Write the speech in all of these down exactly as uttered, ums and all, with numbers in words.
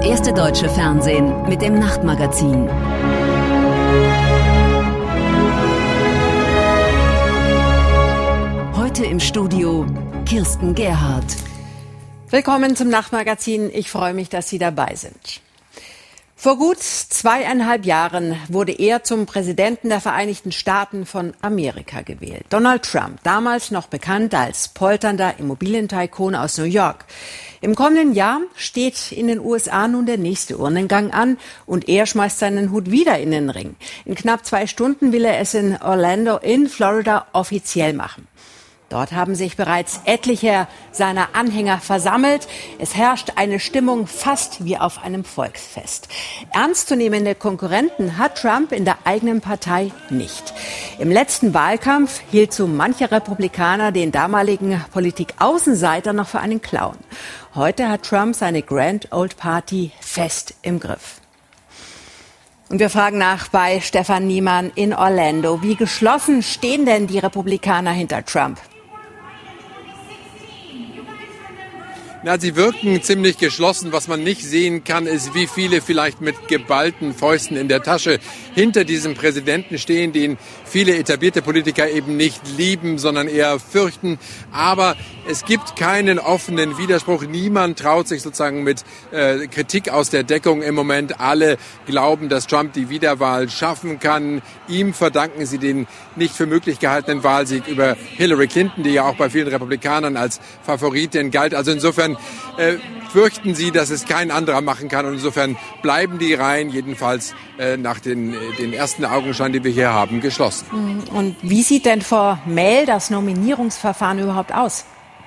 erste deutsche Fernsehen mit dem Nachtmagazin. Heute im Studio Kirsten Gerhardt. Willkommen zum Nachtmagazin. Ich freue mich, dass Sie dabei sind. Vor gut zweieinhalb Jahren wurde er zum Präsidenten der Vereinigten Staaten von Amerika gewählt. Donald Trump, damals noch bekannt als polternder Immobilientycoon aus New York. Im kommenden Jahr steht in den U S A nun der nächste Urnengang an und er schmeißt seinen Hut wieder in den Ring. In knapp zwei Stunden will er es in Orlando in Florida offiziell machen. Dort haben sich bereits etliche seiner Anhänger versammelt. Es herrscht eine Stimmung fast wie auf einem Volksfest. Ernstzunehmende Konkurrenten hat Trump in der eigenen Partei nicht. Im letzten Wahlkampf hielt so mancher Republikaner den damaligen Politikaußenseiter noch für einen Clown. Heute hat Trump seine Grand Old Party fest im Griff. Und wir fragen nach bei Stefan Niemann in Orlando. Wie geschlossen stehen denn die Republikaner hinter Trump? Na, sie wirken ziemlich geschlossen. Was man nicht sehen kann, ist, wie viele vielleicht mit geballten Fäusten in der Tasche hinter diesem Präsidenten stehen, den viele etablierte Politiker eben nicht lieben, sondern eher fürchten. Aber es gibt keinen offenen Widerspruch. Niemand traut sich sozusagen mit äh, Kritik aus der Deckung im Moment. Alle glauben, dass Trump die Wiederwahl schaffen kann. Ihm verdanken sie den nicht für möglich gehaltenen Wahlsieg über Hillary Clinton, die ja auch bei vielen Republikanern als Favoritin galt. Also insofern Äh, fürchten sie, dass es kein anderer machen kann. Und insofern bleiben die Reihen jedenfalls äh, nach den, den ersten Augenschein, die wir hier haben, geschlossen. Und wie sieht denn formell das Nominierungsverfahren überhaupt aus?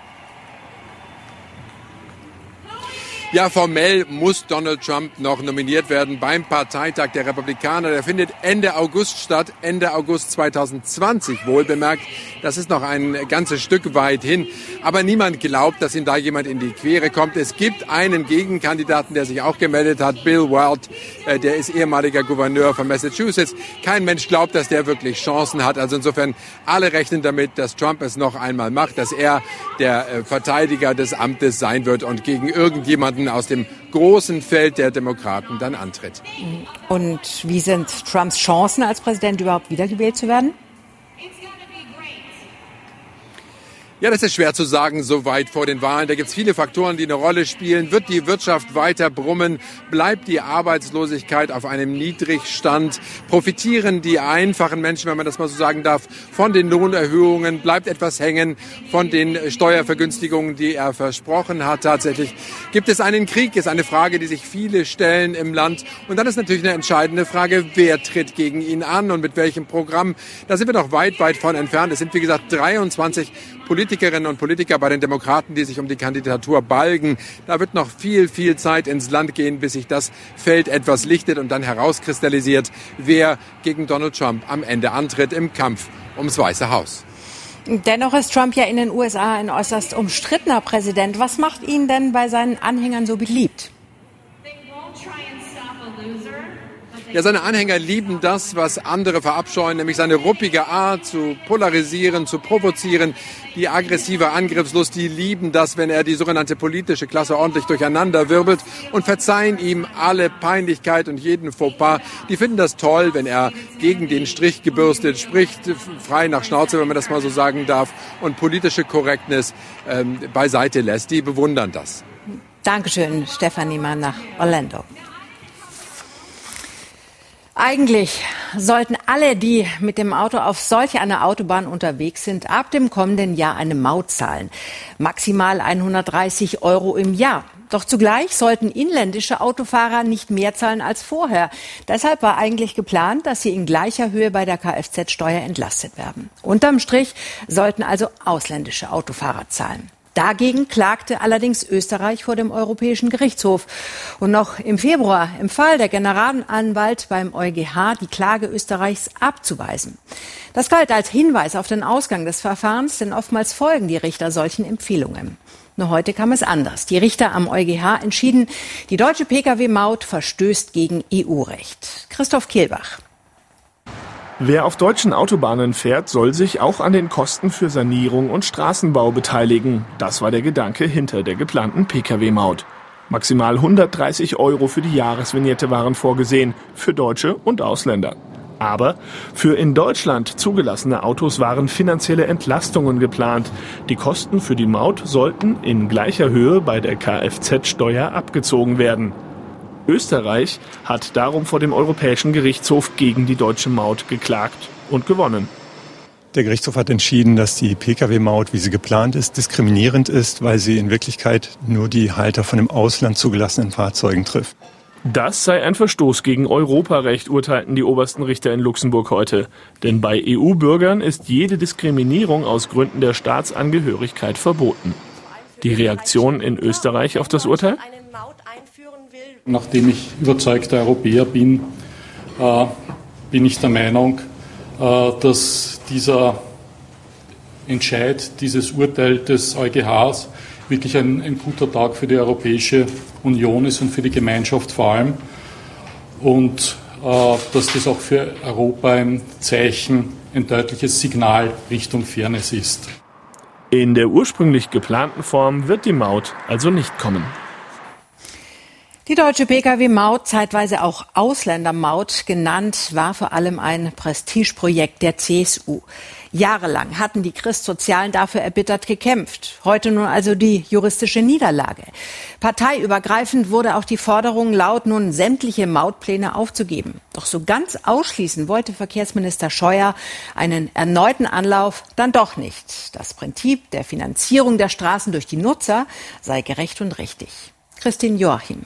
Ja, formell muss Donald Trump noch nominiert werden beim Parteitag der Republikaner. Der findet Ende August statt, Ende August zweitausendzwanzig wohlbemerkt. Das ist noch ein ganzes Stück weit hin. Aber niemand glaubt, dass ihm da jemand in die Quere kommt. Es gibt einen Gegenkandidaten, der sich auch gemeldet hat, Bill Weld. Der ist ehemaliger Gouverneur von Massachusetts. Kein Mensch glaubt, dass der wirklich Chancen hat. Also insofern, alle rechnen damit, dass Trump es noch einmal macht, dass er der Verteidiger des Amtes sein wird und gegen irgendjemanden aus dem großen Feld der Demokraten dann antritt. Und wie sind Trumps Chancen, als Präsident überhaupt wiedergewählt zu werden? Ja, das ist schwer zu sagen, so weit vor den Wahlen. Da gibt es viele Faktoren, die eine Rolle spielen. Wird die Wirtschaft weiter brummen? Bleibt die Arbeitslosigkeit auf einem Niedrigstand? Profitieren die einfachen Menschen, wenn man das mal so sagen darf, von den Lohnerhöhungen? Bleibt etwas hängen von den Steuervergünstigungen, die er versprochen hat? Tatsächlich gibt es einen Krieg, ist eine Frage, die sich viele stellen im Land. Und dann ist natürlich eine entscheidende Frage, wer tritt gegen ihn an und mit welchem Programm? Da sind wir noch weit, weit von entfernt. Es sind, wie gesagt, dreiundzwanzig Politikerinnen und Politiker bei den Demokraten, die sich um die Kandidatur balgen. Da wird noch viel, viel Zeit ins Land gehen, bis sich das Feld etwas lichtet und dann herauskristallisiert, wer gegen Donald Trump am Ende antritt im Kampf ums Weiße Haus. Dennoch ist Trump ja in den U S A ein äußerst umstrittener Präsident. Was macht ihn denn bei seinen Anhängern so beliebt? Ja, seine Anhänger lieben das, was andere verabscheuen, nämlich seine ruppige Art zu polarisieren, zu provozieren, die aggressive Angriffslust, die lieben das, wenn er die sogenannte politische Klasse ordentlich durcheinander wirbelt und verzeihen ihm alle Peinlichkeit und jeden Fauxpas. Die finden das toll, wenn er gegen den Strich gebürstet spricht, frei nach Schnauze, wenn man das mal so sagen darf, und politische Korrektness ähm, beiseite lässt. Die bewundern das. Dankeschön, Stefan Niemann nach Orlando. Eigentlich sollten alle, die mit dem Auto auf solch einer Autobahn unterwegs sind, ab dem kommenden Jahr eine Maut zahlen. Maximal hundertdreißig Euro im Jahr. Doch zugleich sollten inländische Autofahrer nicht mehr zahlen als vorher. Deshalb war eigentlich geplant, dass sie in gleicher Höhe bei der Kfz-Steuer entlastet werden. Unterm Strich sollten also ausländische Autofahrer zahlen. Dagegen klagte allerdings Österreich vor dem Europäischen Gerichtshof. Und noch im Februar empfahl der Generalanwalt beim EuGH, die Klage Österreichs abzuweisen. Das galt als Hinweis auf den Ausgang des Verfahrens, denn oftmals folgen die Richter solchen Empfehlungen. Nur heute kam es anders. Die Richter am EuGH entschieden, die deutsche Pkw-Maut verstößt gegen E U-Recht. Christoph Kehlbach. Wer auf deutschen Autobahnen fährt, soll sich auch an den Kosten für Sanierung und Straßenbau beteiligen. Das war der Gedanke hinter der geplanten Pkw-Maut. Maximal hundertdreißig Euro für die Jahresvignette waren vorgesehen, für Deutsche und Ausländer. Aber für in Deutschland zugelassene Autos waren finanzielle Entlastungen geplant. Die Kosten für die Maut sollten in gleicher Höhe bei der Kfz-Steuer abgezogen werden. Österreich hat darum vor dem Europäischen Gerichtshof gegen die deutsche Maut geklagt und gewonnen. Der Gerichtshof hat entschieden, dass die Pkw-Maut, wie sie geplant ist, diskriminierend ist, weil sie in Wirklichkeit nur die Halter von im Ausland zugelassenen Fahrzeugen trifft. Das sei ein Verstoß gegen Europarecht, urteilten die obersten Richter in Luxemburg heute. Denn bei E U-Bürgern ist jede Diskriminierung aus Gründen der Staatsangehörigkeit verboten. Die Reaktion in Österreich auf das Urteil? Nachdem ich überzeugter Europäer bin, äh, bin ich der Meinung, äh, dass dieser Entscheid, dieses Urteil des EuGHs wirklich ein, ein guter Tag für die Europäische Union ist und für die Gemeinschaft vor allem. Und äh, dass das auch für Europa ein Zeichen, ein deutliches Signal Richtung Fairness ist. In der ursprünglich geplanten Form wird die Maut also nicht kommen. Die deutsche Pkw-Maut, zeitweise auch Ausländermaut genannt, war vor allem ein Prestigeprojekt der C S U. Jahrelang hatten die Christsozialen dafür erbittert gekämpft. Heute nun also die juristische Niederlage. Parteiübergreifend wurde auch die Forderung laut, nun sämtliche Mautpläne aufzugeben. Doch so ganz ausschließen wollte Verkehrsminister Scheuer einen erneuten Anlauf dann doch nicht. Das Prinzip der Finanzierung der Straßen durch die Nutzer sei gerecht und richtig. Christine Joachim.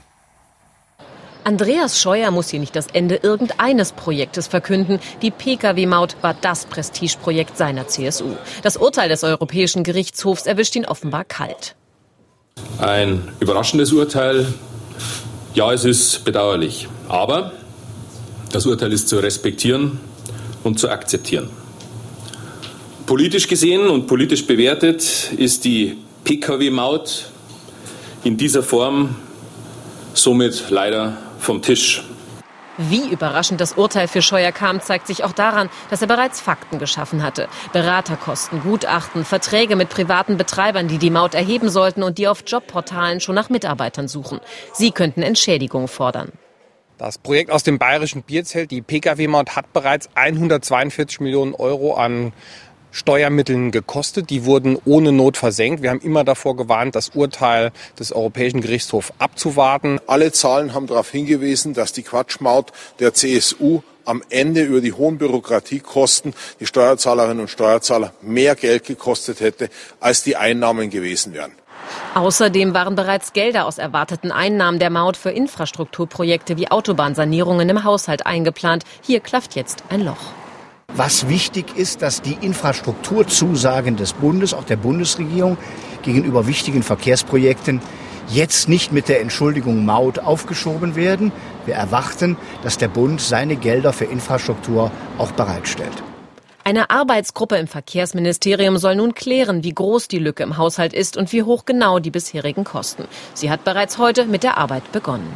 Andreas Scheuer muss hier nicht das Ende irgendeines Projektes verkünden. Die Pkw-Maut war das Prestigeprojekt seiner C S U. Das Urteil des Europäischen Gerichtshofs erwischt ihn offenbar kalt. Ein überraschendes Urteil. Ja, es ist bedauerlich. Aber das Urteil ist zu respektieren und zu akzeptieren. Politisch gesehen und politisch bewertet ist die Pkw-Maut in dieser Form somit leider vom Tisch. Wie überraschend das Urteil für Scheuer kam, zeigt sich auch daran, dass er bereits Fakten geschaffen hatte. Beraterkosten, Gutachten, Verträge mit privaten Betreibern, die die Maut erheben sollten und die auf Jobportalen schon nach Mitarbeitern suchen. Sie könnten Entschädigung fordern. Das Projekt aus dem bayerischen Bierzelt, die Pkw-Maut, hat bereits hundertzweiundvierzig Millionen Euro an Steuermitteln gekostet. Die wurden ohne Not versenkt. Wir haben immer davor gewarnt, das Urteil des Europäischen Gerichtshofs abzuwarten. Alle Zahlen haben darauf hingewiesen, dass die Quatschmaut der C S U am Ende über die hohen Bürokratiekosten die Steuerzahlerinnen und Steuerzahler mehr Geld gekostet hätte, als die Einnahmen gewesen wären. Außerdem waren bereits Gelder aus erwarteten Einnahmen der Maut für Infrastrukturprojekte wie Autobahnsanierungen im Haushalt eingeplant. Hier klafft jetzt ein Loch. Was wichtig ist, dass die Infrastrukturzusagen des Bundes, auch der Bundesregierung, gegenüber wichtigen Verkehrsprojekten jetzt nicht mit der Entschuldigung Maut aufgeschoben werden. Wir erwarten, dass der Bund seine Gelder für Infrastruktur auch bereitstellt. Eine Arbeitsgruppe im Verkehrsministerium soll nun klären, wie groß die Lücke im Haushalt ist und wie hoch genau die bisherigen Kosten. Sie hat bereits heute mit der Arbeit begonnen.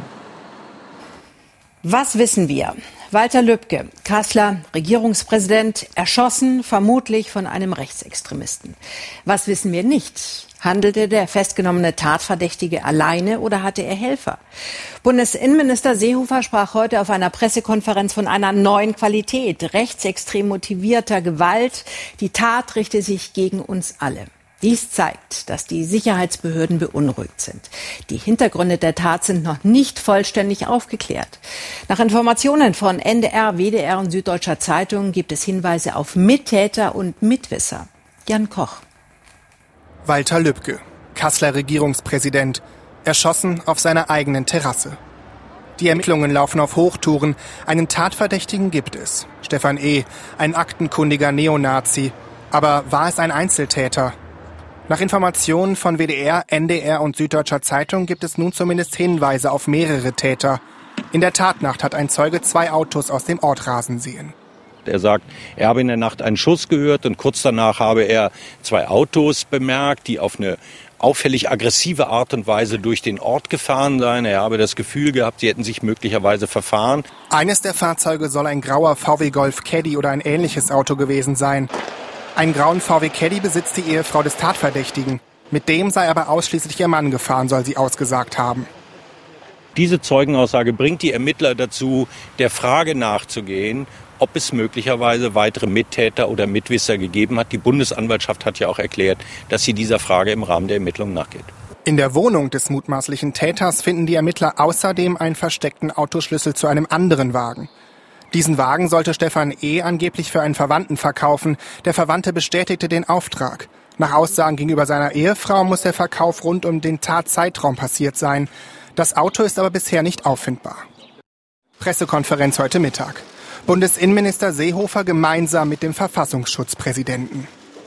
Was wissen wir? Walter Lübcke, Kasseler Regierungspräsident, erschossen, vermutlich von einem Rechtsextremisten. Was wissen wir nicht? Handelte der festgenommene Tatverdächtige alleine oder hatte er Helfer? Bundesinnenminister Seehofer sprach heute auf einer Pressekonferenz von einer neuen Qualität, rechtsextrem motivierter Gewalt. Die Tat richte sich gegen uns alle. Dies zeigt, dass die Sicherheitsbehörden beunruhigt sind. Die Hintergründe der Tat sind noch nicht vollständig aufgeklärt. Nach Informationen von N D R, W D R und Süddeutscher Zeitung gibt es Hinweise auf Mittäter und Mitwisser. Jan Koch. Walter Lübcke, Kasseler Regierungspräsident, erschossen auf seiner eigenen Terrasse. Die Ermittlungen laufen auf Hochtouren. Einen Tatverdächtigen gibt es. Stefan E., ein aktenkundiger Neonazi. Aber war es ein Einzeltäter? Nach Informationen von W D R, N D R und Süddeutscher Zeitung gibt es nun zumindest Hinweise auf mehrere Täter. In der Tatnacht hat ein Zeuge zwei Autos aus dem Ort rasen sehen. Er sagt, er habe in der Nacht einen Schuss gehört und kurz danach habe er zwei Autos bemerkt, die auf eine auffällig aggressive Art und Weise durch den Ort gefahren seien. Er habe das Gefühl gehabt, sie hätten sich möglicherweise verfahren. Eines der Fahrzeuge soll ein grauer V W Golf Caddy oder ein ähnliches Auto gewesen sein. Einen grauen V W Caddy besitzt die Ehefrau des Tatverdächtigen. Mit dem sei aber ausschließlich ihr Mann gefahren, soll sie ausgesagt haben. Diese Zeugenaussage bringt die Ermittler dazu, der Frage nachzugehen, ob es möglicherweise weitere Mittäter oder Mitwisser gegeben hat. Die Bundesanwaltschaft hat ja auch erklärt, dass sie dieser Frage im Rahmen der Ermittlungen nachgeht. In der Wohnung des mutmaßlichen Täters finden die Ermittler außerdem einen versteckten Autoschlüssel zu einem anderen Wagen. Diesen Wagen sollte Stefan E. angeblich für einen Verwandten verkaufen. Der Verwandte bestätigte den Auftrag. Nach Aussagen gegenüber seiner Ehefrau muss der Verkauf rund um den Tatzeitraum passiert sein. Das Auto ist aber bisher nicht auffindbar. Pressekonferenz heute Mittag. Bundesinnenminister Seehofer gemeinsam mit dem Verfassungsschutzpräsidenten.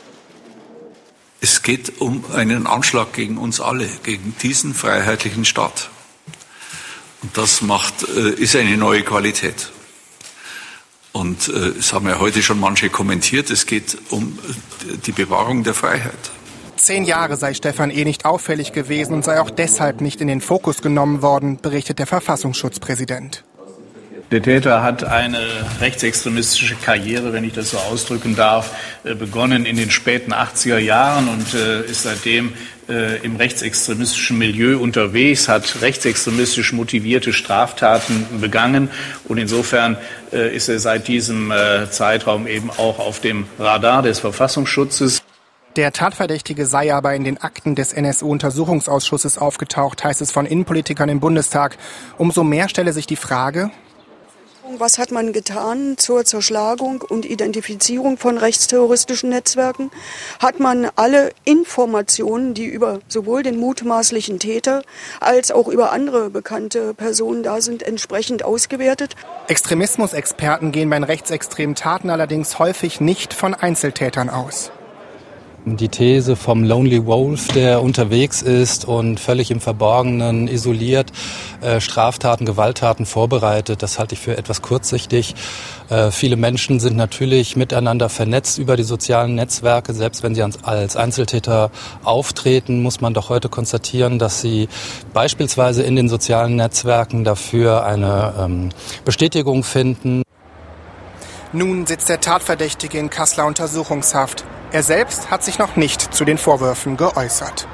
Es geht um einen Anschlag gegen uns alle, gegen diesen freiheitlichen Staat. Und das macht, ist eine neue Qualität. Und es haben ja heute schon manche kommentiert, es geht um die Bewahrung der Freiheit. Zehn Jahre sei Stefan E. nicht auffällig gewesen und sei auch deshalb nicht in den Fokus genommen worden, berichtet der Verfassungsschutzpräsident. Der Täter hat eine rechtsextremistische Karriere, wenn ich das so ausdrücken darf, begonnen in den späten achtziger Jahren und ist seitdem im rechtsextremistischen Milieu unterwegs, hat rechtsextremistisch motivierte Straftaten begangen und insofern ist er seit diesem Zeitraum eben auch auf dem Radar des Verfassungsschutzes. Der Tatverdächtige sei aber in den Akten des N S U-Untersuchungsausschusses aufgetaucht, heißt es von Innenpolitikern im Bundestag. Umso mehr stelle sich die Frage: Was hat man getan zur Zerschlagung und Identifizierung von rechtsterroristischen Netzwerken? Hat man alle Informationen, die über sowohl den mutmaßlichen Täter als auch über andere bekannte Personen da sind, entsprechend ausgewertet? Extremismusexperten gehen bei rechtsextremen Taten allerdings häufig nicht von Einzeltätern aus. Die These vom Lonely Wolf, der unterwegs ist und völlig im Verborgenen, isoliert, äh, Straftaten, Gewalttaten vorbereitet, das halte ich für etwas kurzsichtig. Äh, viele Menschen sind natürlich miteinander vernetzt über die sozialen Netzwerke. Selbst wenn sie als Einzeltäter auftreten, muss man doch heute konstatieren, dass sie beispielsweise in den sozialen Netzwerken dafür eine ähm, Bestätigung finden. Nun sitzt der Tatverdächtige in Kasseler Untersuchungshaft. Er selbst hat sich noch nicht zu den Vorwürfen geäußert.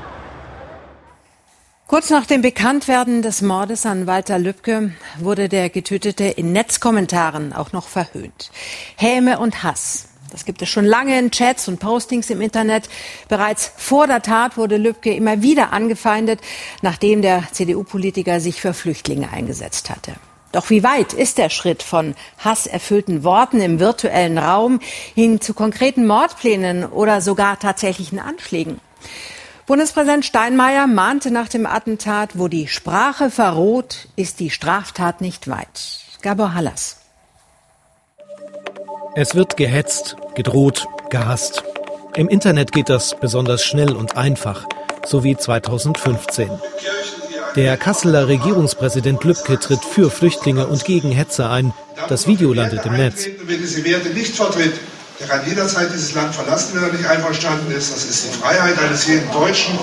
Kurz nach dem Bekanntwerden des Mordes an Walter Lübcke wurde der Getötete in Netzkommentaren auch noch verhöhnt. Häme und Hass, das gibt es schon lange in Chats und Postings im Internet. Bereits vor der Tat wurde Lübcke immer wieder angefeindet, nachdem der C D U-Politiker sich für Flüchtlinge eingesetzt hatte. Doch wie weit ist der Schritt von hasserfüllten Worten im virtuellen Raum hin zu konkreten Mordplänen oder sogar tatsächlichen Anschlägen? Bundespräsident Steinmeier mahnte nach dem Attentat: Wo die Sprache verroht, ist die Straftat nicht weit. Gabor Hallas. Es wird gehetzt, gedroht, gehasst. Im Internet geht das besonders schnell und einfach, so wie zweitausendfünfzehn. Der Kasseler Regierungspräsident Lübcke tritt für Flüchtlinge und gegen Hetze ein. Das Video landet im Netz. Wer diese Werte nicht vertritt, der kann jederzeit dieses Land verlassen, wenn er nicht einverstanden ist. Das ist die Freiheit eines jeden Deutschen.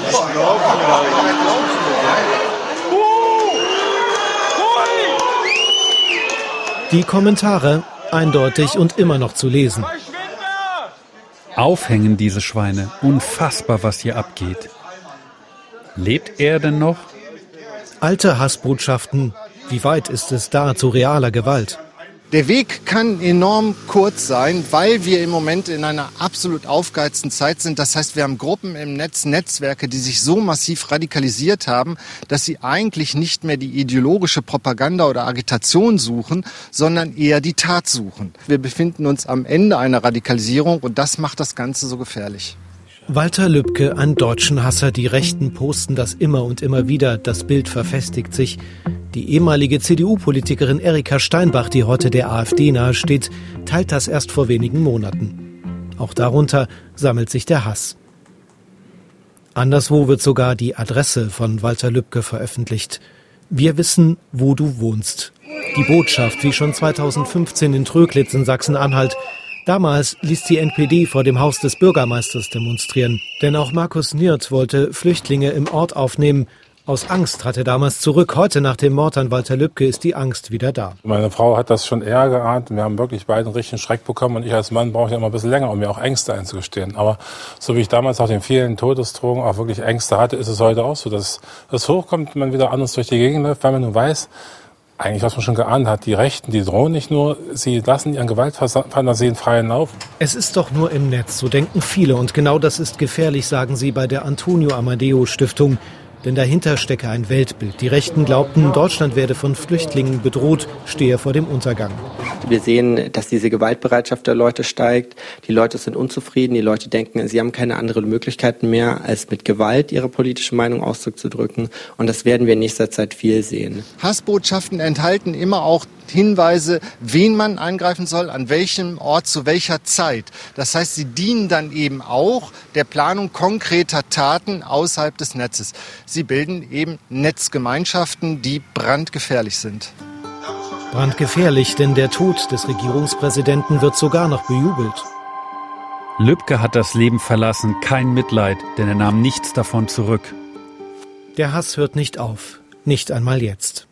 Die Kommentare eindeutig und immer noch zu lesen. Aufhängen diese Schweine. Unfassbar, was hier abgeht. Lebt er denn noch? Alte Hassbotschaften. Wie weit ist es da zu realer Gewalt? Der Weg kann enorm kurz sein, weil wir im Moment in einer absolut aufgeheizten Zeit sind. Das heißt, wir haben Gruppen im Netz, Netzwerke, die sich so massiv radikalisiert haben, dass sie eigentlich nicht mehr die ideologische Propaganda oder Agitation suchen, sondern eher die Tat suchen. Wir befinden uns am Ende einer Radikalisierung und das macht das Ganze so gefährlich. Walter Lübcke an deutschen Hasser. Die Rechten posten das immer und immer wieder. Das Bild verfestigt sich. Die ehemalige C D U-Politikerin Erika Steinbach, die heute der AfD nahesteht, teilt das erst vor wenigen Monaten. Auch darunter sammelt sich der Hass. Anderswo wird sogar die Adresse von Walter Lübcke veröffentlicht. Wir wissen, wo du wohnst. Die Botschaft, wie schon zweitausendfünfzehn in Tröglitz in Sachsen-Anhalt. Damals ließ die N P D vor dem Haus des Bürgermeisters demonstrieren. Denn auch Markus Niert wollte Flüchtlinge im Ort aufnehmen. Aus Angst trat er damals zurück. Heute nach dem Mord an Walter Lübcke ist die Angst wieder da. Meine Frau hat das schon eher geahnt. Wir haben wirklich beide einen richtigen Schreck bekommen. Und ich als Mann brauche ja immer ein bisschen länger, um mir auch Ängste einzugestehen. Aber so wie ich damals nach den vielen Todesdrohungen auch wirklich Ängste hatte, ist es heute auch so, dass das hochkommt, man wieder anders durch die Gegend läuft, weil man nun weiß, eigentlich, was man schon geahnt hat, die Rechten, die drohen nicht nur, sie lassen ihren Gewaltfantasien freien Lauf. Es ist doch nur im Netz, so denken viele. Und genau das ist gefährlich, sagen sie bei der Antonio Amadeo Stiftung. Denn dahinter stecke ein Weltbild. Die Rechten glaubten, Deutschland werde von Flüchtlingen bedroht, stehe vor dem Untergang. Wir sehen, dass diese Gewaltbereitschaft der Leute steigt. Die Leute sind unzufrieden. Die Leute denken, sie haben keine anderen Möglichkeiten mehr, als mit Gewalt ihre politische Meinung auszudrücken. Und das werden wir in nächster Zeit viel sehen. Hassbotschaften enthalten immer auch Hinweise, wen man angreifen soll, an welchem Ort, zu welcher Zeit. Das heißt, sie dienen dann eben auch der Planung konkreter Taten außerhalb des Netzes. Sie bilden eben Netzgemeinschaften, die brandgefährlich sind. Brandgefährlich, denn der Tod des Regierungspräsidenten wird sogar noch bejubelt. Lübcke hat das Leben verlassen, kein Mitleid, denn er nahm nichts davon zurück. Der Hass hört nicht auf, nicht einmal jetzt.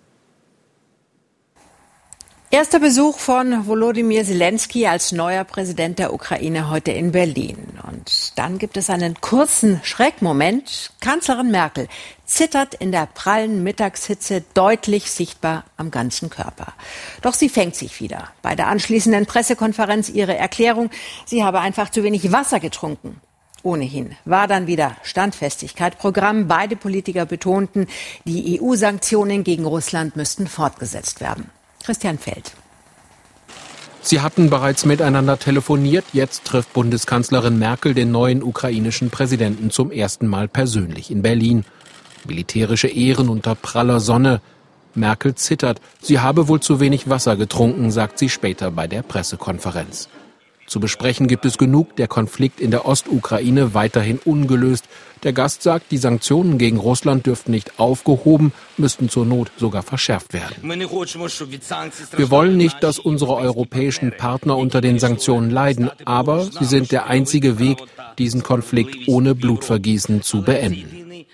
Erster Besuch von Volodymyr Zelensky als neuer Präsident der Ukraine heute in Berlin. Und dann gibt es einen kurzen Schreckmoment. Kanzlerin Merkel zittert in der prallen Mittagshitze deutlich sichtbar am ganzen Körper. Doch sie fängt sich wieder. Bei der anschließenden Pressekonferenz ihre Erklärung, sie habe einfach zu wenig Wasser getrunken. Ohnehin war dann wieder Standfestigkeit Programm. Beide Politiker betonten, die E U-Sanktionen gegen Russland müssten fortgesetzt werden. Christian Feld. Sie hatten bereits miteinander telefoniert. Jetzt trifft Bundeskanzlerin Merkel den neuen ukrainischen Präsidenten zum ersten Mal persönlich in Berlin. Militärische Ehren unter praller Sonne. Merkel zittert. Sie habe wohl zu wenig Wasser getrunken, sagt sie später bei der Pressekonferenz. Zu besprechen gibt es genug, der Konflikt in der Ostukraine weiterhin ungelöst. Der Gast sagt, die Sanktionen gegen Russland dürften nicht aufgehoben, müssten zur Not sogar verschärft werden. Wir wollen nicht, dass unsere europäischen Partner unter den Sanktionen leiden, aber sie sind der einzige Weg, diesen Konflikt ohne Blutvergießen zu beenden.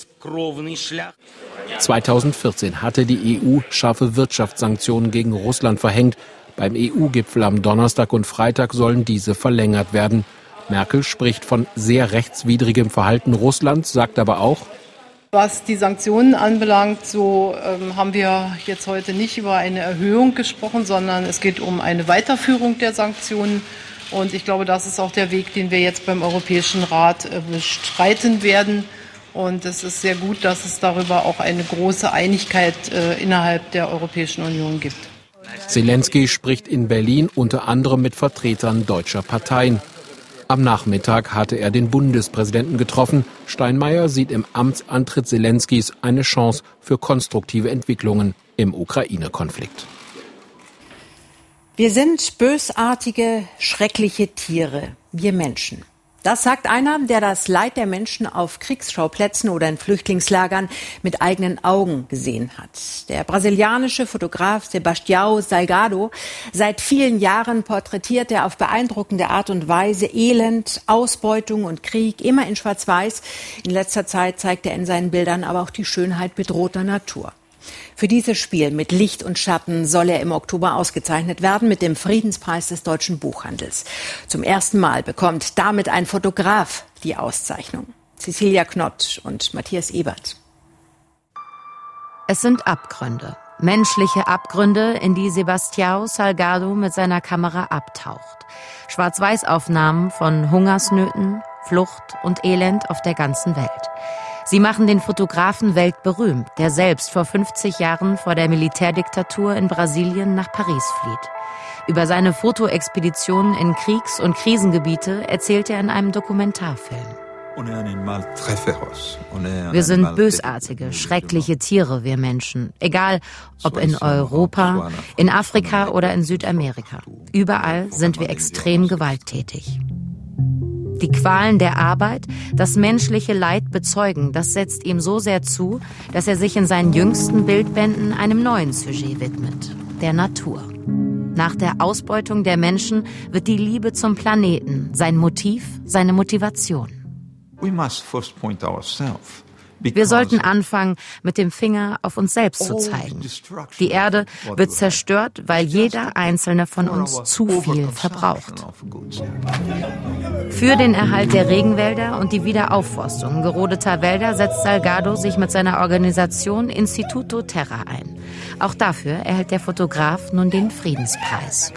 zweitausendvierzehn hatte die E U scharfe Wirtschaftssanktionen gegen Russland verhängt. Beim E U-Gipfel am Donnerstag und Freitag sollen diese verlängert werden. Merkel spricht von sehr rechtswidrigem Verhalten Russlands, sagt aber auch: Was die Sanktionen anbelangt, so ähm, haben wir jetzt heute nicht über eine Erhöhung gesprochen, sondern es geht um eine Weiterführung der Sanktionen. Und ich glaube, das ist auch der Weg, den wir jetzt beim Europäischen Rat äh, bestreiten werden. Und es ist sehr gut, dass es darüber auch eine große Einigkeit äh, innerhalb der Europäischen Union gibt. Zelensky spricht in Berlin unter anderem mit Vertretern deutscher Parteien. Am Nachmittag hatte er den Bundespräsidenten getroffen. Steinmeier sieht im Amtsantritt Zelenskys eine Chance für konstruktive Entwicklungen im Ukraine-Konflikt. Wir sind bösartige, schreckliche Tiere, wir Menschen. Das sagt einer, der das Leid der Menschen auf Kriegsschauplätzen oder in Flüchtlingslagern mit eigenen Augen gesehen hat. Der brasilianische Fotograf Sebastião Salgado. Seit vielen Jahren porträtiert er auf beeindruckende Art und Weise Elend, Ausbeutung und Krieg, immer in Schwarz-Weiß. In letzter Zeit zeigt er in seinen Bildern aber auch die Schönheit bedrohter Natur. Für dieses Spiel mit Licht und Schatten soll er im Oktober ausgezeichnet werden mit dem Friedenspreis des deutschen Buchhandels. Zum ersten Mal bekommt damit ein Fotograf die Auszeichnung. Cecilia Knott und Matthias Ebert. Es sind Abgründe, menschliche Abgründe, in die Sebastião Salgado mit seiner Kamera abtaucht. Schwarz-Weiß-Aufnahmen von Hungersnöten, Flucht und Elend auf der ganzen Welt. Sie machen den Fotografen weltberühmt, der selbst vor fünfzig Jahren vor der Militärdiktatur in Brasilien nach Paris flieht. Über seine Fotoexpeditionen in Kriegs- und Krisengebiete erzählt er in einem Dokumentarfilm. Wir sind bösartige, schreckliche Tiere, wir Menschen. Egal, ob in Europa, in Afrika oder in Südamerika. Überall sind wir extrem gewalttätig. Die Qualen der Arbeit, das menschliche Leid bezeugen, das setzt ihm so sehr zu, dass er sich in seinen jüngsten Bildbänden einem neuen Sujet widmet, der Natur. Nach der Ausbeutung der Menschen wird die Liebe zum Planeten sein Motiv, seine Motivation. Wir sollten anfangen, mit dem Finger auf uns selbst zu zeigen. Die Erde wird zerstört, weil jeder einzelne von uns zu viel verbraucht. Für den Erhalt der Regenwälder und die Wiederaufforstung gerodeter Wälder setzt Salgado sich mit seiner Organisation Instituto Terra ein. Auch dafür erhält der Fotograf nun den Friedenspreis.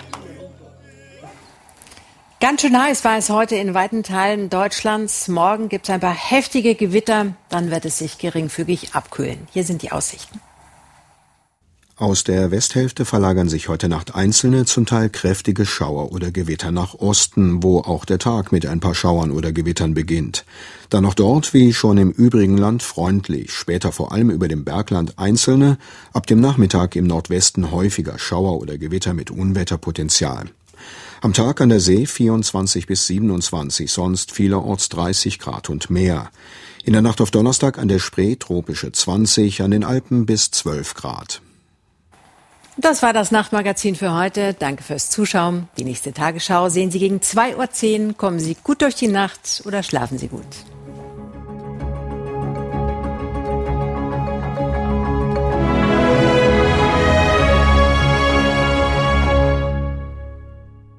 Ganz schön heiß war es heute in weiten Teilen Deutschlands. Morgen gibt es ein paar heftige Gewitter, dann wird es sich geringfügig abkühlen. Hier sind die Aussichten. Aus der Westhälfte verlagern sich heute Nacht einzelne, zum Teil kräftige Schauer oder Gewitter nach Osten, wo auch der Tag mit ein paar Schauern oder Gewittern beginnt. Dann noch dort, wie schon im übrigen Land, freundlich, später vor allem über dem Bergland einzelne, ab dem Nachmittag im Nordwesten häufiger Schauer oder Gewitter mit Unwetterpotenzial. Am Tag an der See vierundzwanzig bis siebenundzwanzig, sonst vielerorts dreißig Grad und mehr. In der Nacht auf Donnerstag an der Spree tropische zwanzig, an den Alpen bis zwölf Grad. Das war das Nachtmagazin für heute. Danke fürs Zuschauen. Die nächste Tagesschau sehen Sie gegen zwei Uhr zehn. Kommen Sie gut durch die Nacht oder schlafen Sie gut.